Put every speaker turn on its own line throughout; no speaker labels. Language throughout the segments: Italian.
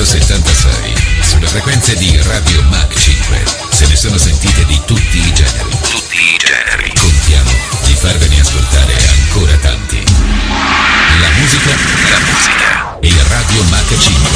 1976, sulle frequenze di Radio Mach 5, se ne sono sentite di tutti i generi. Tutti i generi. Contiamo di farvene ascoltare ancora tanti. La musica e Radio Mach 5.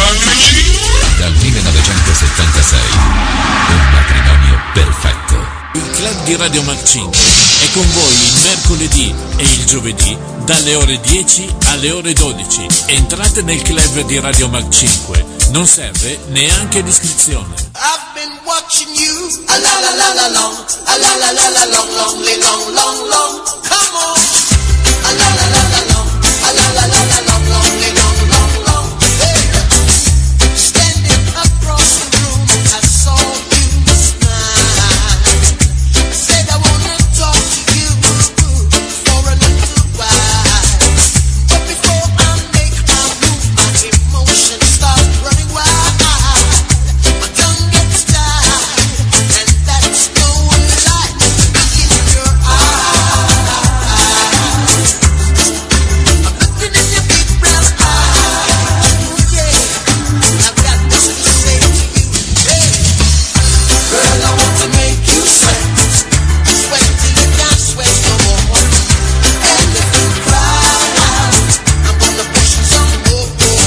Dal 1976, un matrimonio perfetto.
Il club di Radio Mach 5 è con voi il mercoledì e il giovedì dalle ore 10 alle ore 12. Entrate nel club di Radio Mach 5, non serve neanche l'iscrizione.
I've been watching you, a la la la la long, a la la la la long, long, long, long, long, come on, a la la la la long, a la la la la long, long, long, long, long, hey. Standing across the room, I saw you smile. Said I wanna talk to you for a little while, but before I make my move, my emotions start running wild. My tongue gets tied, and that's no lie. Look in your eyes, I'm looking in your big brown eyes. Yeah, I've got this to say to you. Hey, girl, I want to make you sweat, sweat till you can't sweat no more. And if you cry out, I'm gonna push you some more.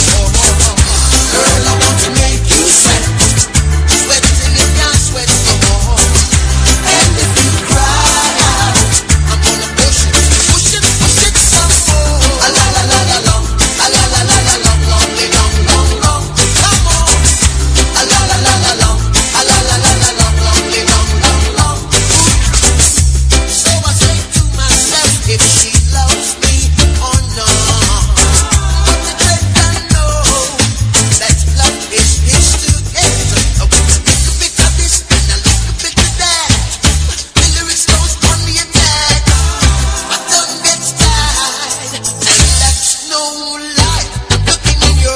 Girl, I want to make you sweat, sweat till you can't sweat no more. And if you cry out, I'm gonna push it some more. A la la la la long, a la la la la long, long, long, long, long. Come on, a la la la la long, a la la la la long, long, long, long, long. So I say to myself, if she loves me or not. But the dread I know that love is this together. A little bit of this and a little bit of that. The lyrics goes on the attack. My tongue gets tied, and that's no lie. I'm looking in your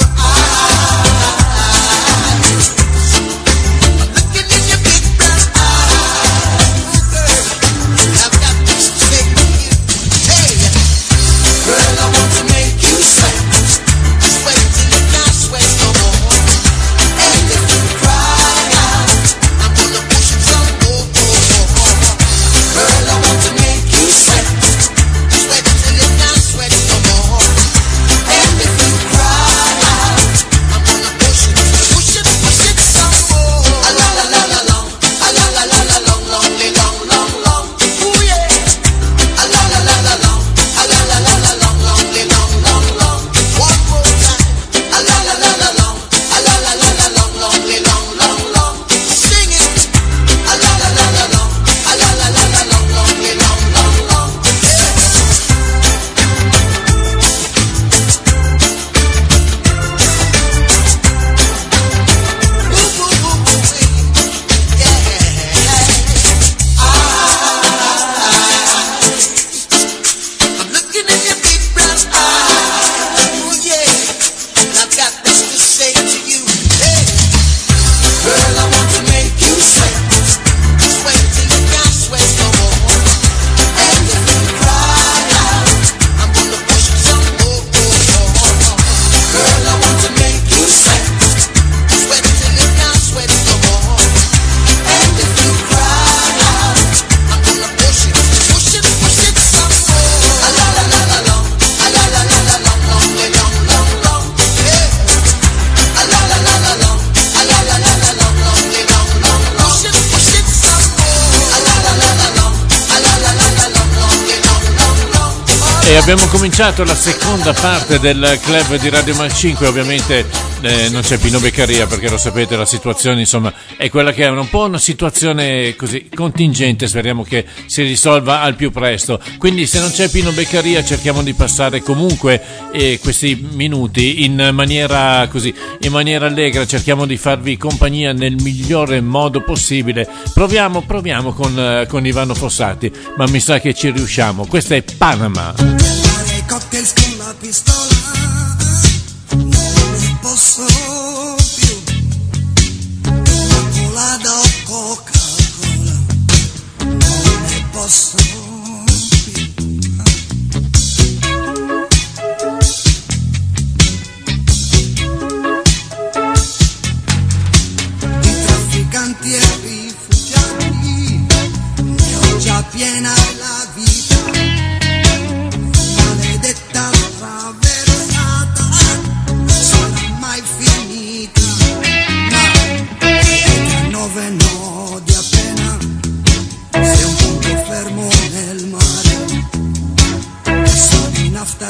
eyes, I'm looking in your big brown eyes, girl. I've got this to say to you. Hey, girl, I want to make you sweat, sweat till you can't sweat no more. And if you cry out, I'm gonna push it some more. Girl, I want to make you sweat, sweat till you can't sweat no more. And if you cry out, I'm gonna push it some more. A la la la la long, a la la la la long, long, long, long, long. Ooh yeah. A la la la la long, a la la la la long, long, long, long, long. One more time. A la la la la long, a la la la la long, long, long, long, long. Sing it. A la la la la long, a la la la la long, long, long, long, long. Yeah. Ooh, ooh, ooh, ooh, yeah. I'm looking in your big brown eyes. Ooh, yeah. I've got this to say to you. Hey, girl, I want to make you sweat, sweat till you can't sweat no more. And if you cry out, I'm gonna push it some more. Girl, I want to make you sweat, sweat till you can't sweat no more. And if you cry out, I'm gonna push it some more. A la la la la long, a la la la la long, long, long, long, long. Yeah. A la la la la long, a la la la la long, long, long, long, long. Push it some more. A la la la la long, a la la la la long, long, long, long, long.
E abbiamo cominciato la seconda parte del club di Radio Mach 5. Ovviamente non c'è Pino Beccaria, perché lo sapete, la situazione insomma è quella che è, un po' una situazione così contingente, speriamo che si risolva al più presto. Quindi se non c'è Pino Beccaria cerchiamo di passare comunque questi minuti in maniera allegra, cerchiamo di farvi compagnia nel migliore modo possibile. Proviamo con Ivano Fossati, ma mi sa che ci riusciamo. Questa è Panama.
Fare cocktail con la pistola, non ne posso più. Coca-Cola o Coca-Cola, non ne posso più.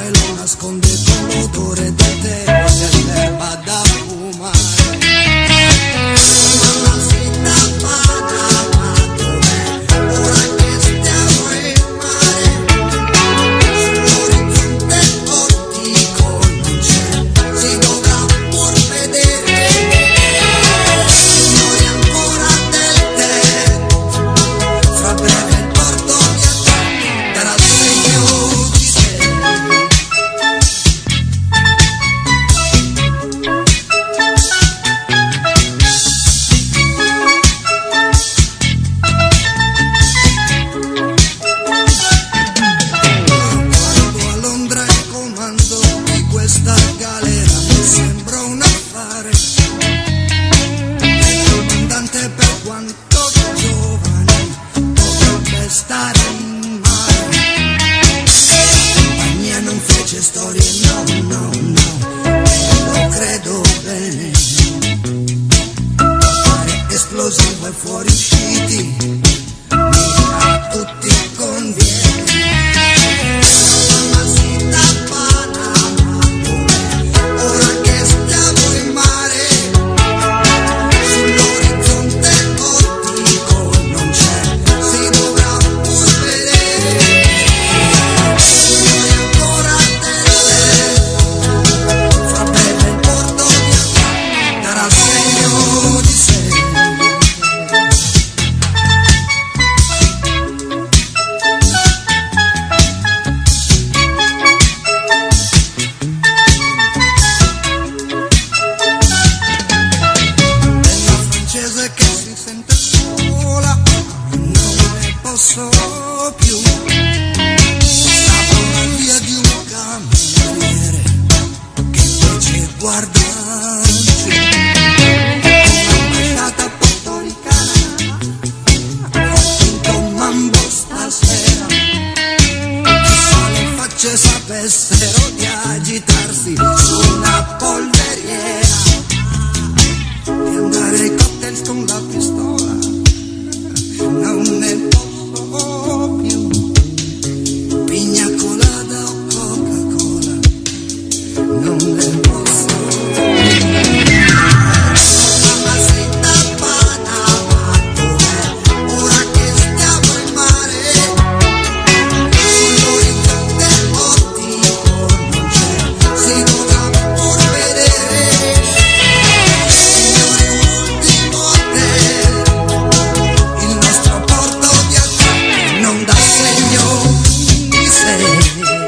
cielo nasconde con l'odore del tè e dell'erba da fumare. Mamacita Panama, dov'è? Ora che stiamo in mare, sull'orizzonte ottico non c'è, si dovrà pur vedere. Signori ancora del tè, fra breve il porto mi darà segno di sé. Guardo a Londra e comando di questa galera, mi sembra un affare. Il comandante, per quanto giovane, potrebbe stare in mare. La compagnia non fece storie, no, no, no, lo credo bene. Fare esplosivo e fuoriusciti a tutti conviene. Mamacita Panama, dov'è? Ora che stiamo in mare, sull'orizzonte ottico non c'è, si dovrà pur vedere. Signori ancora del tè, fra breve il porto mi darà segno di sé. Bella francese che si sente sola, non ne posso più. Stava una via di un cameriere che invece guarda giù. Un'ambasciata portoricana, ho vinto un mambo stasera. Chissà le facce sapessero di agitarsi su una polveriera, di andare ai cocktail con la pistola, non ne posso più. Pigna colada o Coca-Cola, non ne posso più. Mamacita Panama, dov'è? Ora che stiamo in mare, sull'orizzonte ottico non c'è, si dovrà pur vedere. Signori, ultimo tè, il nostro porto di attracco non dà segno di sé.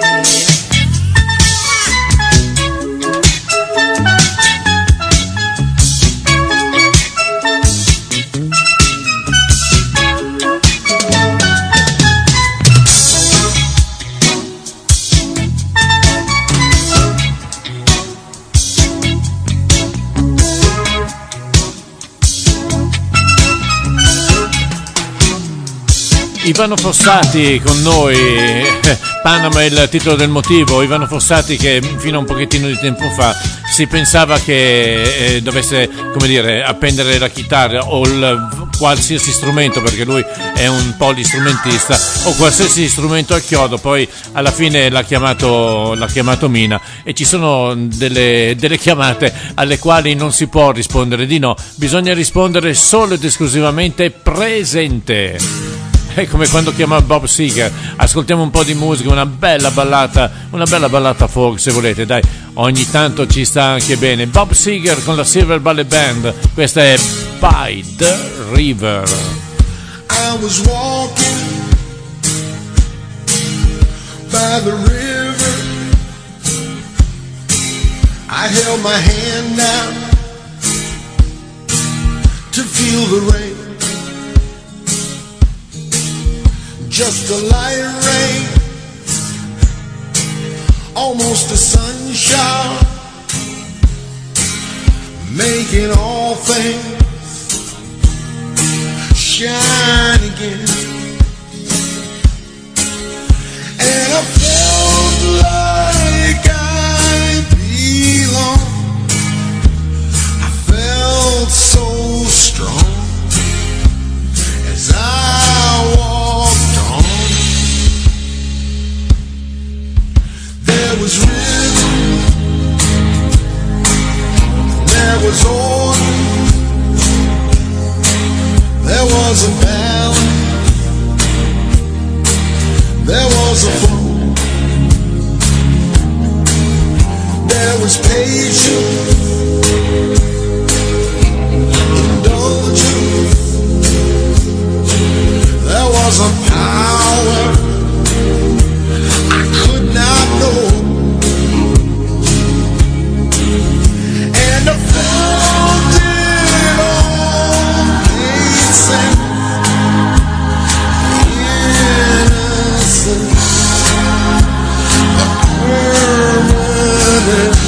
Ivano Fossati con noi, Panama è il titolo del motivo. Ivano Fossati, che fino a un pochettino di tempo fa si pensava che dovesse, come dire, appendere la chitarra o qualsiasi strumento, perché lui è un polistrumentista, o qualsiasi strumento al chiodo. Poi alla fine l'ha chiamato Mina, e ci sono delle chiamate alle quali non si può rispondere di no, bisogna rispondere solo ed esclusivamente presente. È come quando chiama Bob Seger. Ascoltiamo un po' di musica, una bella ballata folk, se volete, dai, ogni tanto ci sta anche bene. Bob Seger con la Silver Ballet Band, questa è By the River.
I was walking by the river, I held my hand out to feel the rain. Just a light rain, almost a sunshine, making all things shine again. And I felt like I belonged, I felt so strong as I walked on. There was rhythm, there was order, there was a balance, there was a flow, there was patience, indulgence, there was a power I could not know, and I felt it all made sense, innocence, the permanence.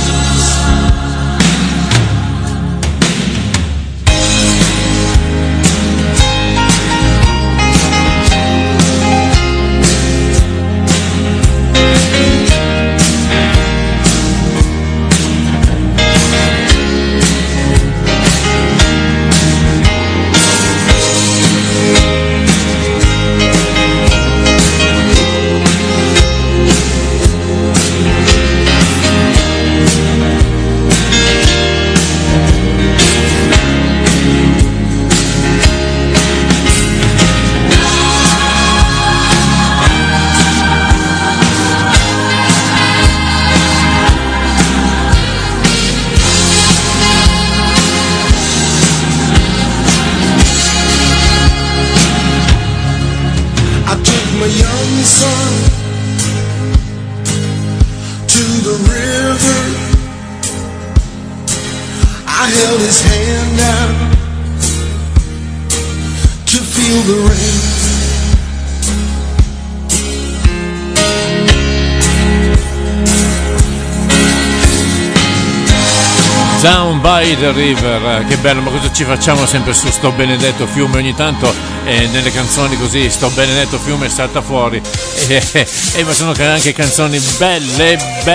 Down by the River, che bello, ma cosa ci facciamo sempre su sto benedetto fiume? Ogni tanto nelle canzoni così sto benedetto fiume salta fuori ma sono anche canzoni belle,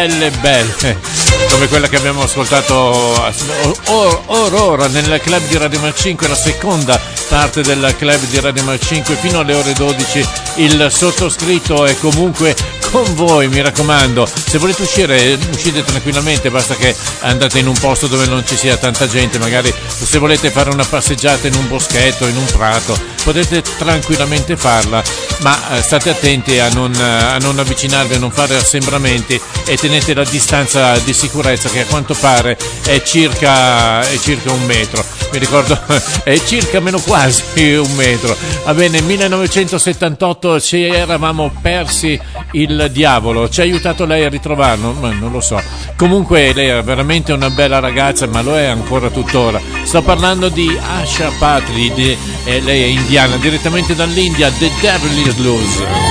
come quella che abbiamo ascoltato ora nel club di Radio Mal 5, la seconda parte del club di Radio Mal 5 fino alle ore 12. Il sottoscritto è comunque con voi, mi raccomando. Se volete uscire, uscite tranquillamente, basta che andate in un posto dove non ci sia tanta gente, magari se volete fare una passeggiata in un boschetto, in un prato, potete tranquillamente farla, ma state attenti a non avvicinarvi, a non fare assembramenti e tenete la distanza di sicurezza, che a quanto pare è circa 1 metro. Mi ricordo è circa meno quasi 1 metro. Va bene, 1978 ci eravamo persi il diavolo. Ci ha aiutato lei a ritrovarlo? Ma non lo so. Comunque lei è veramente una bella ragazza, ma lo è ancora tuttora. Sto parlando di Asha Patri, lei è indiana, direttamente dall'India, The Devil is Loose.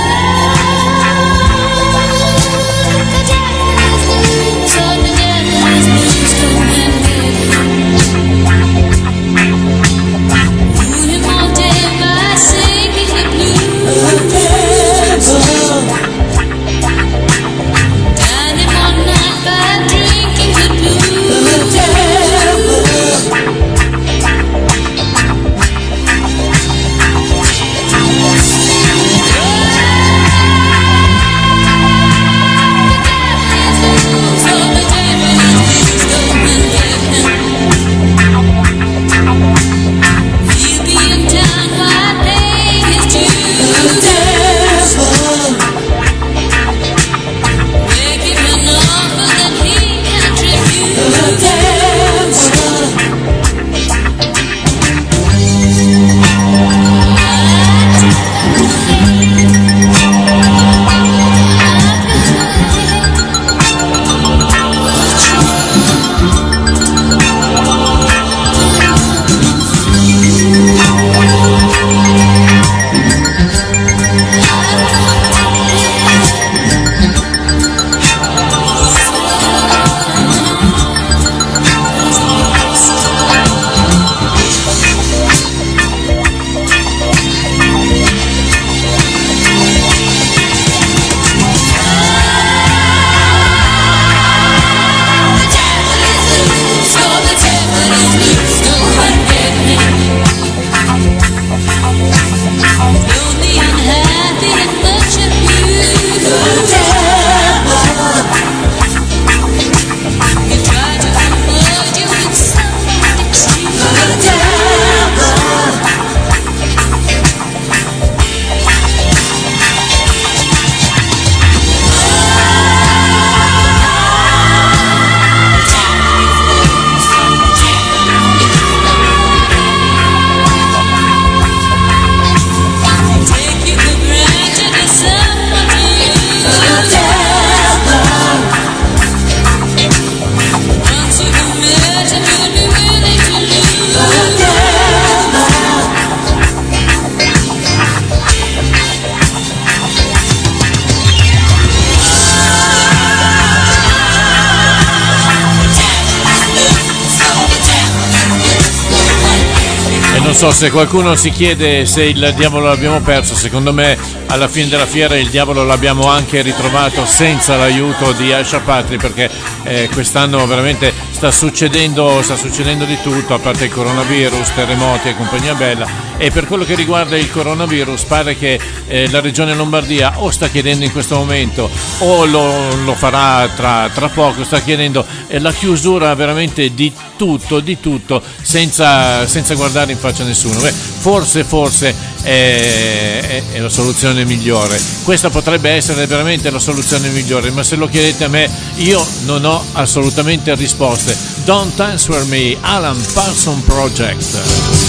Yeah.
Non so se qualcuno si chiede se il diavolo l'abbiamo perso, secondo me alla fine della fiera il diavolo l'abbiamo anche ritrovato senza l'aiuto di Asha Patri, perché quest'anno veramente sta succedendo di tutto, a parte il coronavirus, terremoti e compagnia bella. E per quello che riguarda il coronavirus pare che la regione Lombardia o sta chiedendo in questo momento o lo farà tra poco, sta chiedendo la chiusura veramente di tutto senza guardare in faccia a nessuno. Forse è la soluzione migliore, questa potrebbe essere veramente la soluzione migliore, ma se lo chiedete a me io non ho assolutamente risposte. Don't Answer Me, Alan Parsons Project.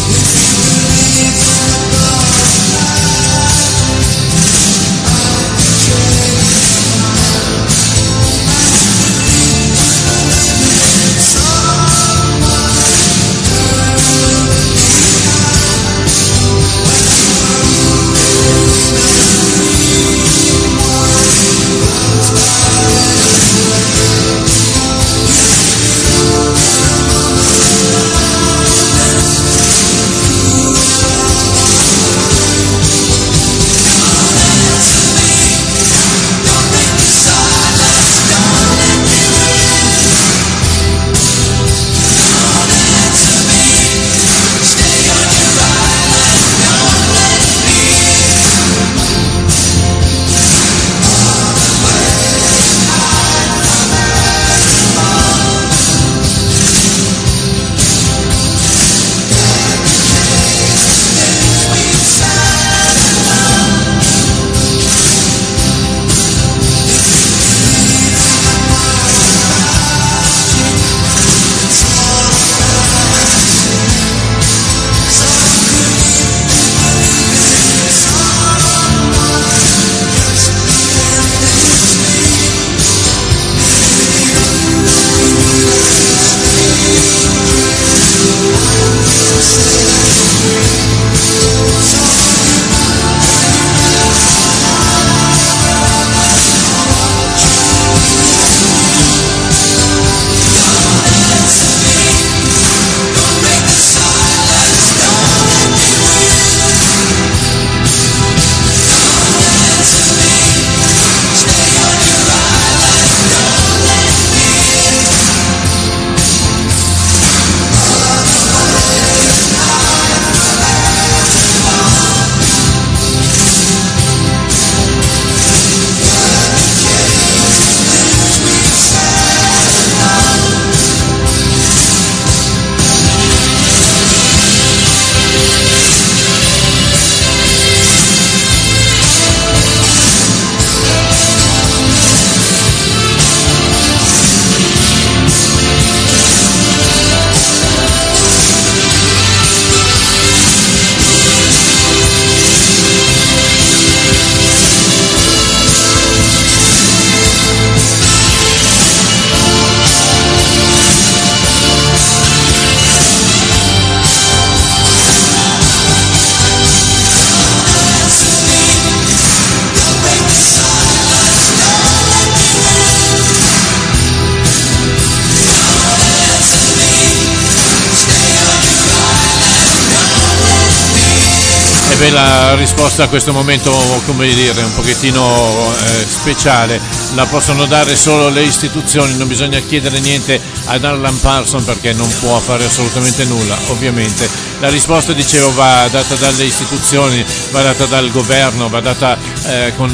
Beh, la risposta a questo momento, come dire, un pochettino speciale, la possono dare solo le istituzioni, non bisogna chiedere niente ad Alan Parsons perché non può fare assolutamente nulla, ovviamente. La risposta, dicevo, va data dalle istituzioni, va data dal governo, va data con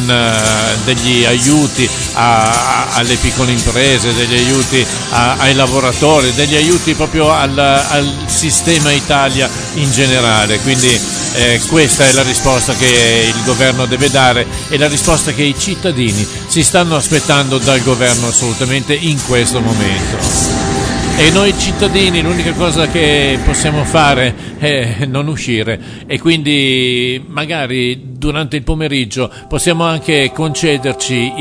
degli aiuti alle piccole imprese, degli aiuti ai lavoratori, degli aiuti proprio al sistema Italia in generale, quindi questa è la risposta che il governo deve dare e la risposta che i cittadini si stanno aspettando dal governo assolutamente in questo momento. E noi cittadini l'unica cosa che possiamo fare è non uscire, e quindi magari durante il pomeriggio possiamo anche concederci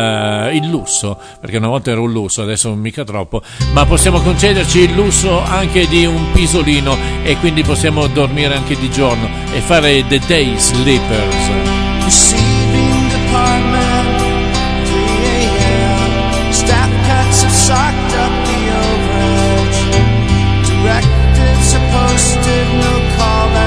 il lusso, perché una volta era un lusso, adesso mica troppo, ma possiamo concederci il lusso anche di un pisolino, e quindi possiamo dormire anche di giorno e fare the day sleepers.
Receiving department, 3 a.m. Staff cuts have socked up the overage. Directives are posted, no call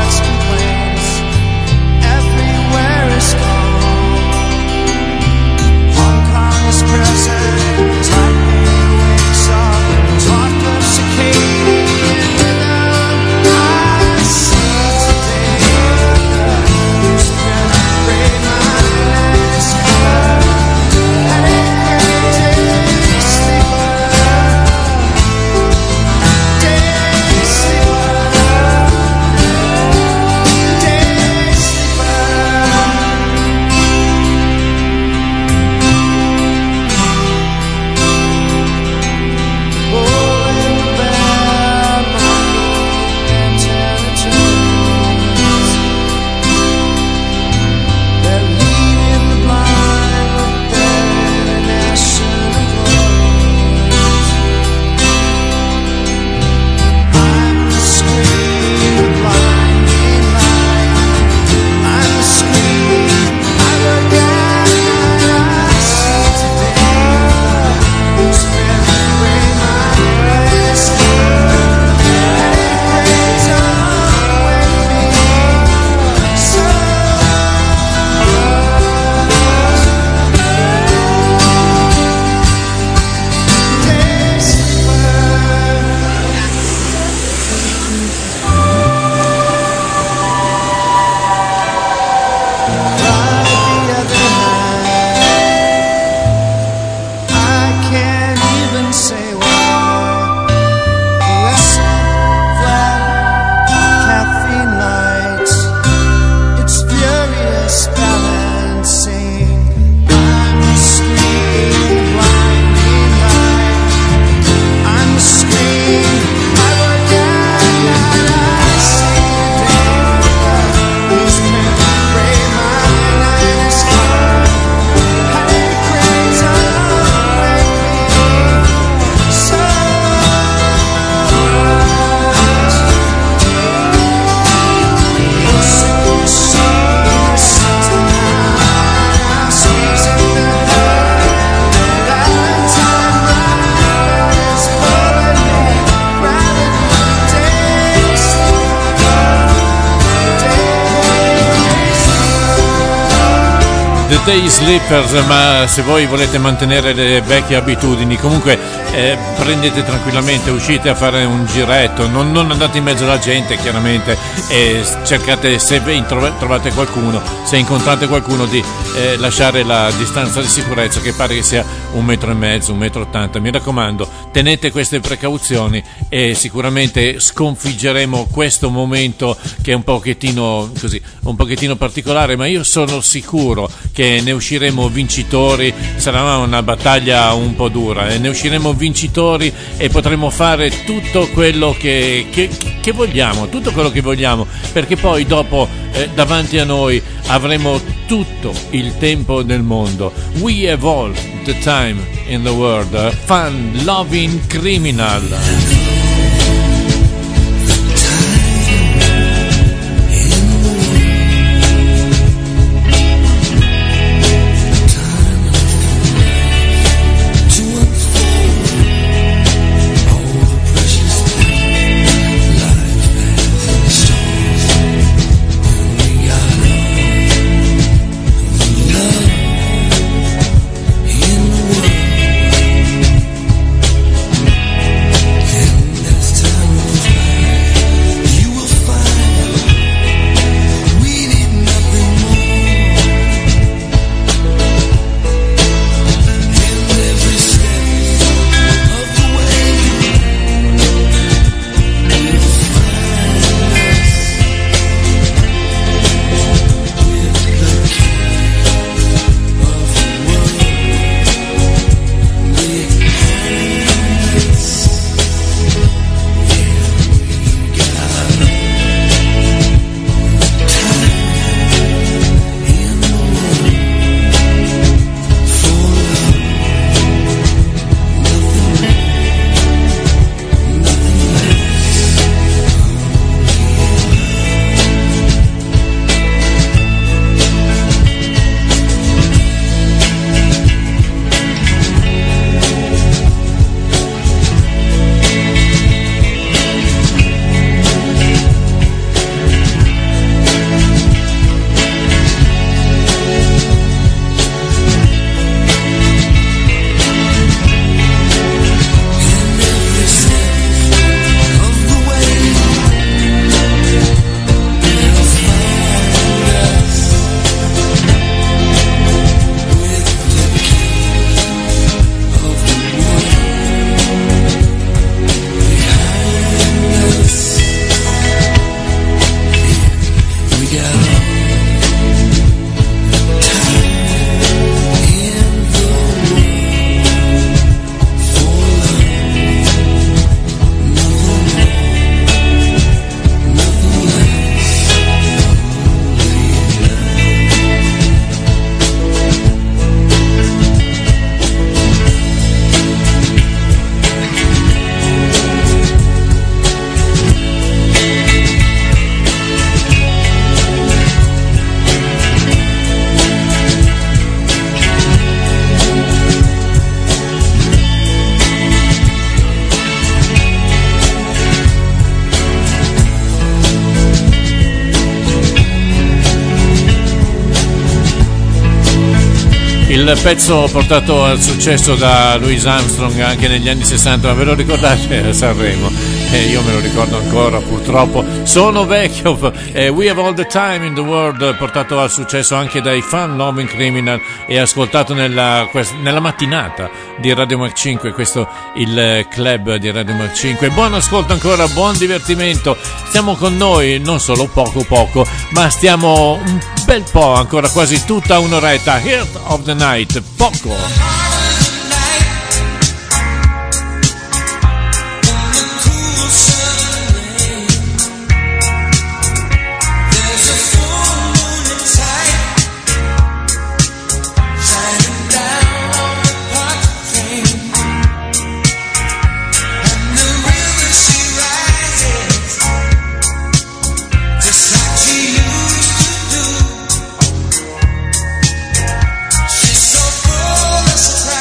Day Slippers, ma se voi volete mantenere le vecchie abitudini, comunque prendete tranquillamente, uscite a fare un giretto, non andate in mezzo alla gente chiaramente, e cercate, se trovate qualcuno, se incontrate qualcuno, di lasciare la distanza di sicurezza, che pare che sia 1,5 metri, 1,80 m. Mi raccomando, tenete queste precauzioni e sicuramente sconfiggeremo questo momento che è un pochettino particolare, ma io sono sicuro che ne usciremo vincitori. Sarà una battaglia un po' dura, ne usciremo vincitori e potremo fare tutto quello che vogliamo, tutto quello che vogliamo, perché poi dopo davanti a noi avremo tutto il tempo del mondo. We have all the time in the world. Fun loving criminal. Il pezzo portato al successo da Louis Armstrong anche negli anni 60, ma ve lo ricordate a Sanremo? Io me lo ricordo ancora, purtroppo sono vecchio. We Have All the Time in the World, portato al successo anche dai Fun Loving Criminal e ascoltato nella mattinata di Radio Mac 5, questo il club di Radio Mac 5. Buon ascolto ancora, buon divertimento. Stiamo con noi non solo poco, ma stiamo un bel po', ancora quasi tutta un'oretta. Heart of the Night, poco.
She's so full of surprise.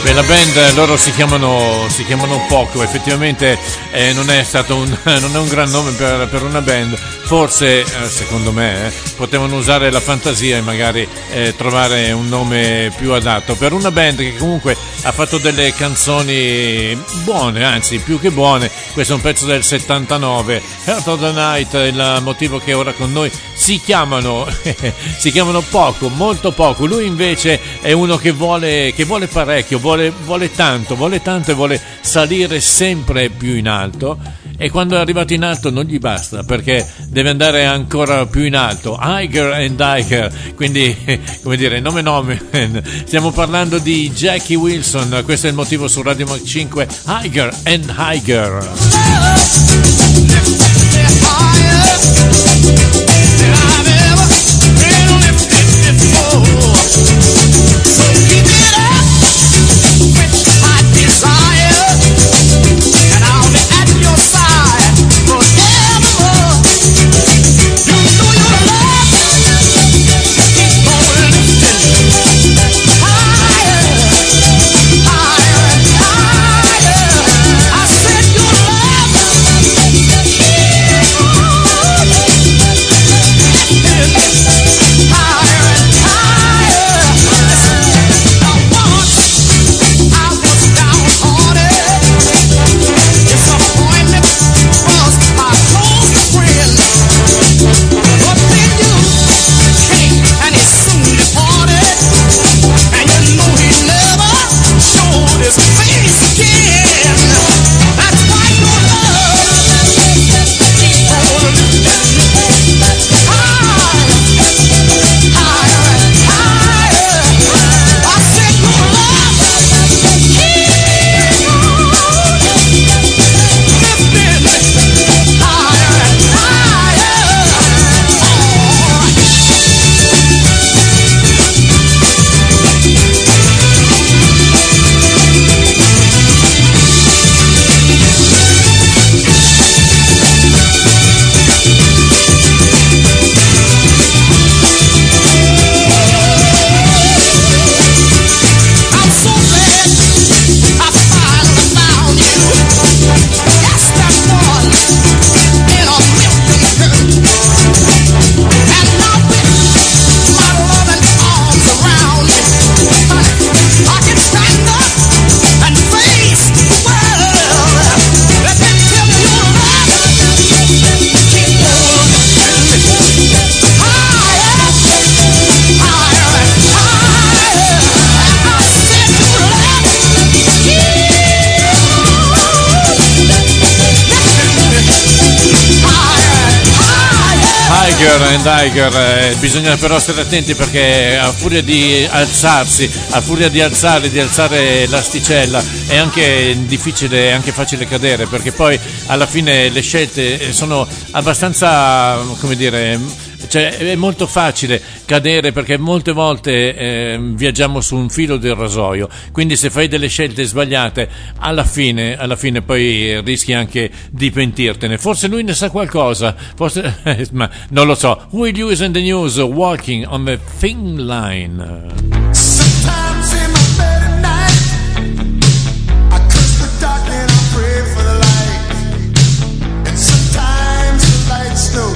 Beh, la band loro si chiamano Poco, effettivamente non è un gran nome per una band, forse secondo me potevano usare la fantasia e magari trovare un nome più adatto per una band che comunque ha fatto delle canzoni buone, anzi più che buone. Questo è un pezzo del 79, Heart of the Night, il motivo che ora con noi si chiamano Poco, molto poco. Lui invece è uno che vuole parecchio, vuole tanto e vuole salire sempre più in alto, e quando è arrivato in alto non gli basta, perché deve andare ancora più in alto, higher and higher, quindi come dire, nome, stiamo parlando di Jackie Wilson. Questo è il motivo su Radio Mach 5, higher and higher. Bisogna però stare attenti, perché a furia di alzarsi, a furia di alzare l'asticella, è anche difficile, è anche facile cadere, perché poi alla fine le scelte sono abbastanza, come dire, cioè è molto facile cadere, perché molte volte viaggiamo su un filo del rasoio, quindi se fai delle scelte sbagliate alla fine poi rischi anche di pentirtene. Forse lui ne sa qualcosa, forse, ma non lo so. Will You is in the news, Walking on the Thin Line.
Sometimes in my bed at night, I curse the dark and I pray for the light. And sometimes the light's no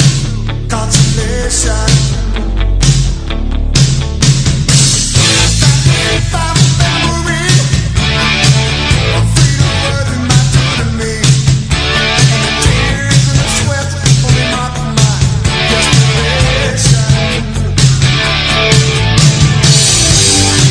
consolation.
Desperation.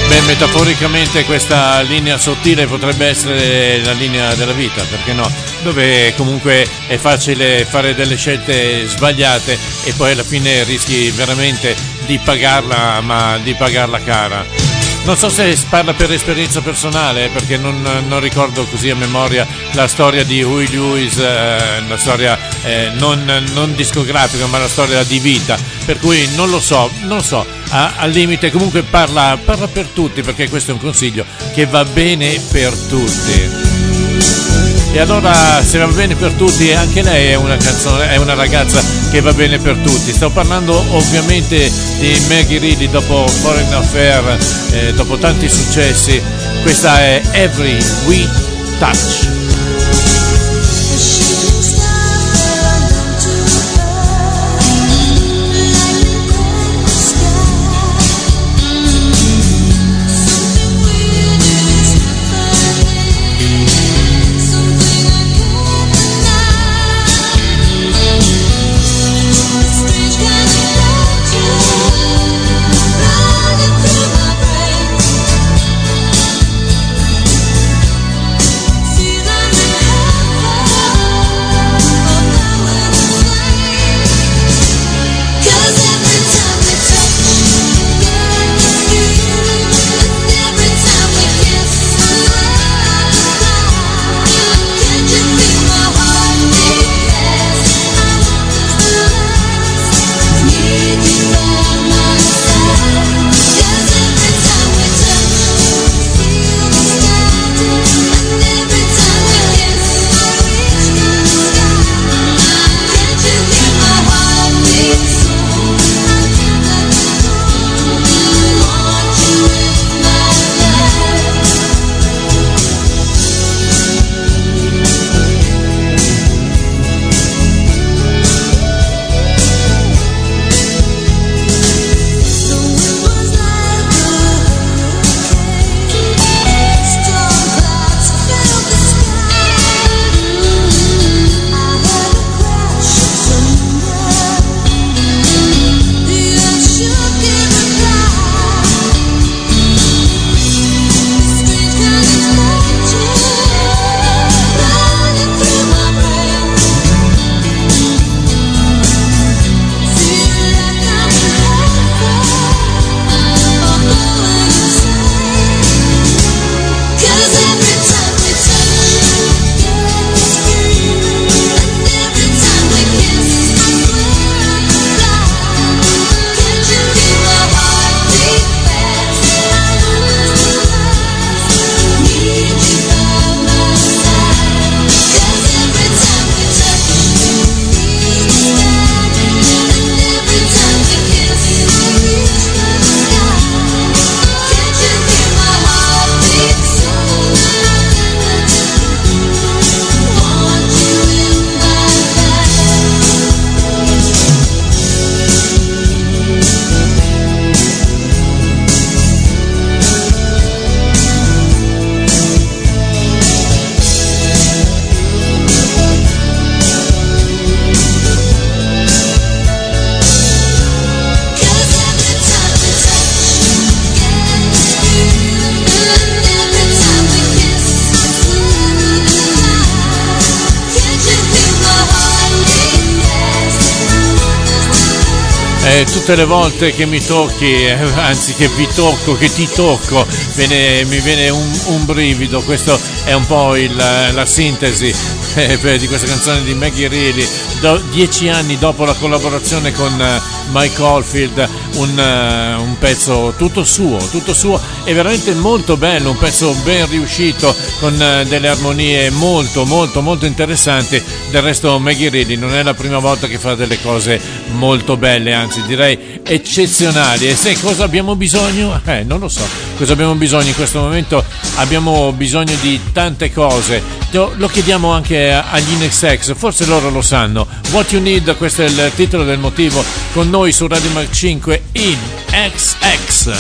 Beh, metaforicamente questa linea sottile potrebbe essere la linea della vita, perché no? Dove comunque è facile fare delle scelte sbagliate e poi alla fine rischi veramente di pagarla, ma di pagarla cara. Non so se parla per esperienza personale, perché non ricordo così a memoria la storia di Huey Lewis, la storia non discografica, ma la storia di vita, per cui non lo so, al limite comunque parla per tutti, perché questo è un consiglio che va bene per tutti. E allora, se va bene per tutti, anche lei è una canzone, è una ragazza che va bene per tutti. Sto parlando ovviamente di Maggie Reilly dopo Foreign Affair, dopo tanti successi. Questa è Every We Touch. Tutte le volte che mi tocchi, anzi che vi tocco, che ti tocco, mi viene un brivido. Questo è un po' la sintesi di questa canzone di Maggie Reilly. 10 anni dopo la collaborazione con Mike Oldfield, un pezzo tutto suo, è veramente molto bello, un pezzo ben riuscito con delle armonie molto interessanti. Del resto Maggie Reilly non è la prima volta che fa delle cose molto belle, anzi direi eccezionali. E sai cosa abbiamo bisogno? Non lo so cosa abbiamo bisogno in questo momento. Abbiamo bisogno di tante cose, lo chiediamo anche agli INXX, forse loro lo sanno. What You Need, questo è il titolo del motivo, con noi su Radio Mag 5 in XX.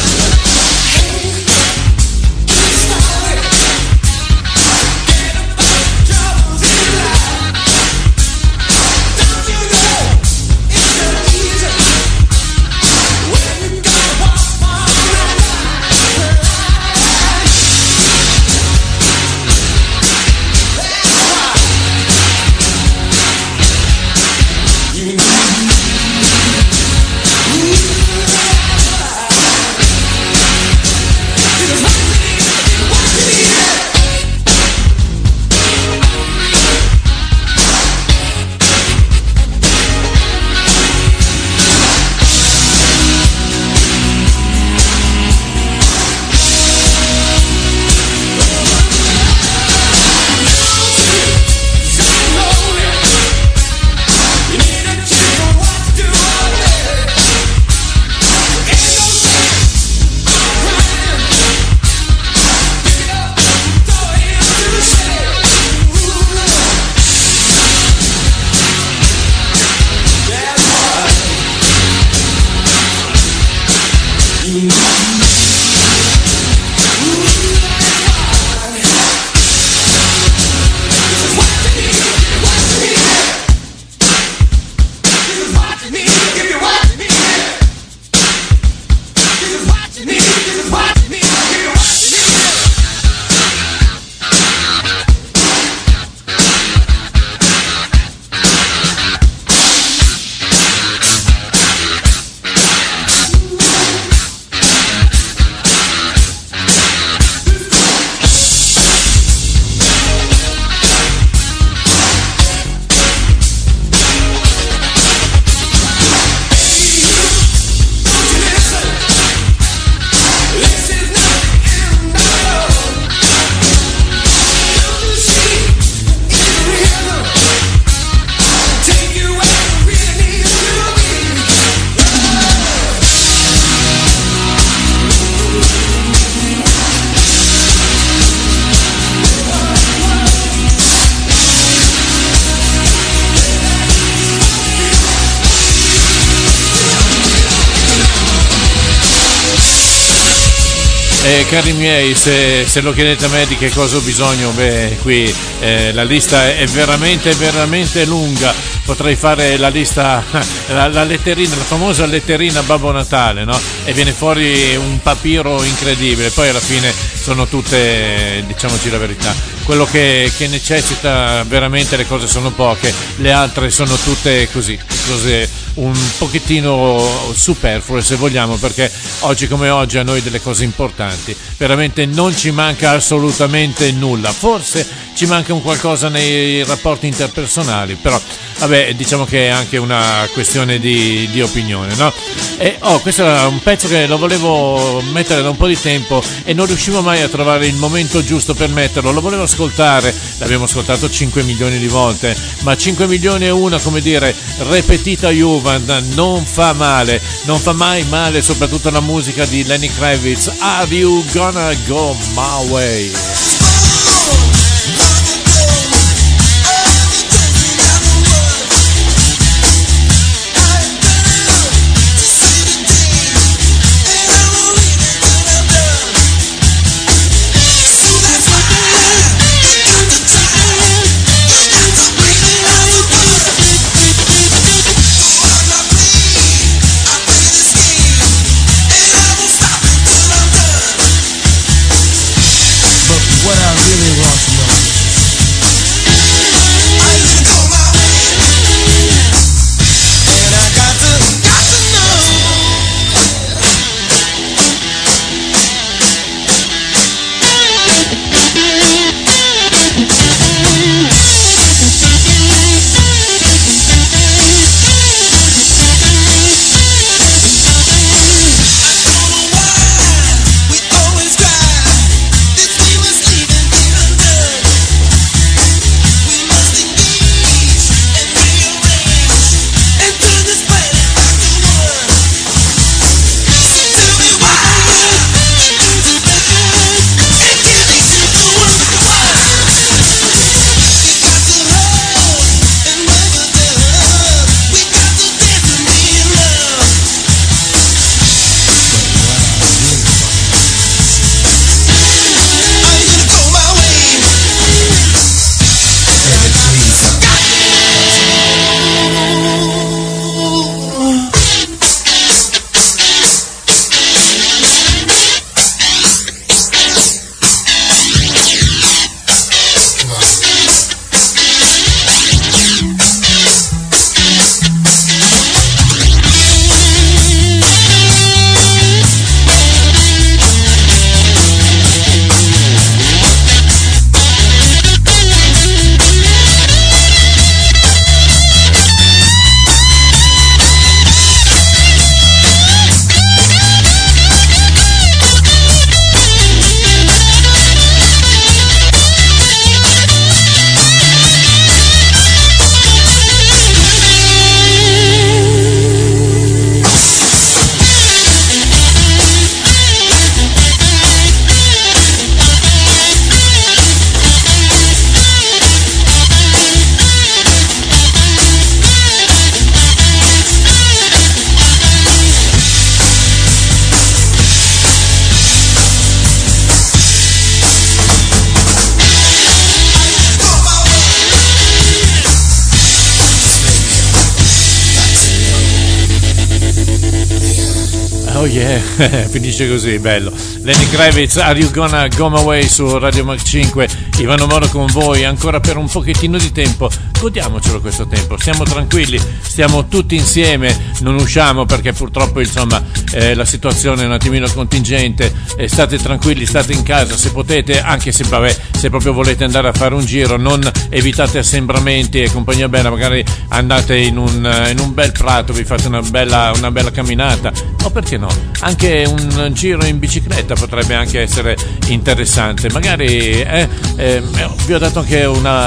Cari miei, se lo chiedete a me di che cosa ho bisogno, qui la lista è veramente lunga. Potrei fare la lista, la letterina, la famosa letterina Babbo Natale, no? E viene fuori un papiro incredibile. Poi alla fine sono tutte, diciamoci la verità, quello che necessita veramente, le cose sono poche, le altre sono tutte così, cose un pochettino superflue se vogliamo, perché oggi come oggi a noi delle cose importanti veramente non ci manca assolutamente nulla. Forse ci manca un qualcosa nei rapporti interpersonali, però vabbè, diciamo che è anche una questione di opinione, no? E questo è un pezzo che lo volevo mettere da un po' di tempo e non riuscivo mai a trovare il momento giusto per metterlo. Lo volevo ascoltare, l'abbiamo ascoltato 5 milioni di volte, ma 5 milioni e una, come dire, repetita Juvan, non fa male, non fa mai male, soprattutto la musica di Lenny Kravitz. Are you gonna go my way? Oh yeah, finisce così, bello. Lenny Kravitz, Are You Gonna Go My Way su Radio Mach 5. Ivano Moro con voi ancora per un pochettino di tempo. Godiamocelo questo tempo, stiamo tranquilli, stiamo tutti insieme, non usciamo perché purtroppo insomma la situazione è un attimino contingente. State tranquilli, state in casa se potete, anche se vabbè, se proprio volete andare a fare un giro, non evitate assembramenti e compagnia bella, magari andate in un bel prato, vi fate una bella camminata, o perché no, anche un giro in bicicletta potrebbe anche essere interessante, magari vi ho dato anche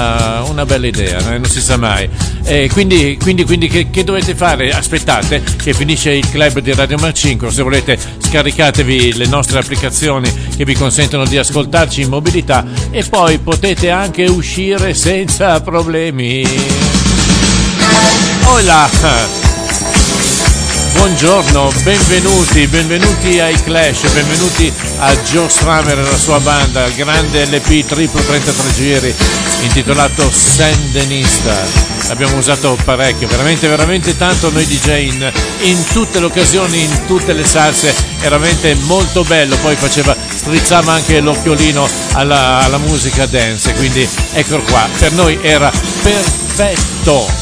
una bella idea, non si sa mai. Quindi che dovete fare? Aspettate che finisce il club di Radio Mach 5, se volete scaricatevi le nostre applicazioni che vi consentono di ascoltarci in mobilità e poi potete anche uscire senza problemi. Hola! buongiorno, benvenuti ai Clash, benvenuti a Joe Strummer e la sua banda, grande LP triplo 33 giri intitolato Sandinista. L'abbiamo usato parecchio, veramente tanto noi DJ in tutte le occasioni, in tutte le salse, veramente molto bello, poi strizzava anche l'occhiolino alla musica dance, quindi eccolo qua, per noi era perfetto.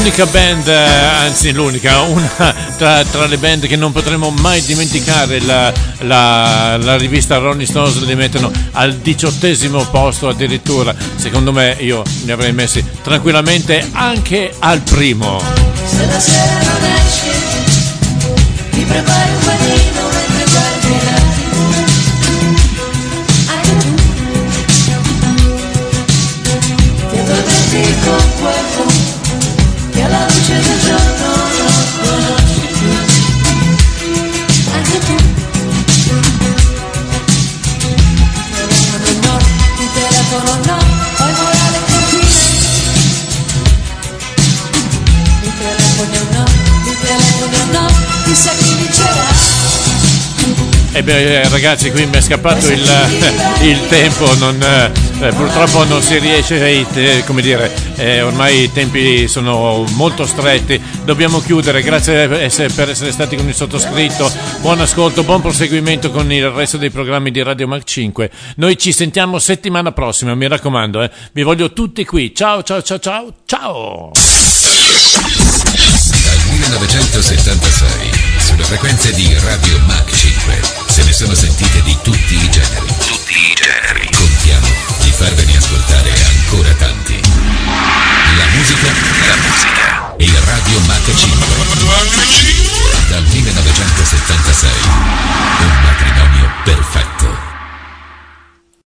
l'unica band, anzi l'unica, una tra le band che non potremo mai dimenticare. La rivista Rolling Stones li mettono al 18° posto addirittura. Secondo me io li avrei messi tranquillamente anche al primo.
Se la sera non esci, ti prepari un panino mentre guardi la TV. Anche tu ti addormenti con qualcuno che alla luce del giorno non conosci più. Anche tu telefono no, di telefono no, poi vola le cortine. Di telefono no, chissà chi vincerà.
E beh, ragazzi, qui mi è scappato il tempo, purtroppo non si riesce, come dire, ormai i tempi sono molto stretti, dobbiamo chiudere. Grazie per essere stati con il sottoscritto, buon ascolto, buon proseguimento con il resto dei programmi di Radio Mach 5. Noi ci sentiamo settimana prossima, mi raccomando, vi voglio tutti qui. Ciao ciao ciao ciao ciao.
Dal 1976 sulle frequenze di Radio Mach 5 se ne sono sentite di tutti i generi. Contiamo di farvene ascoltare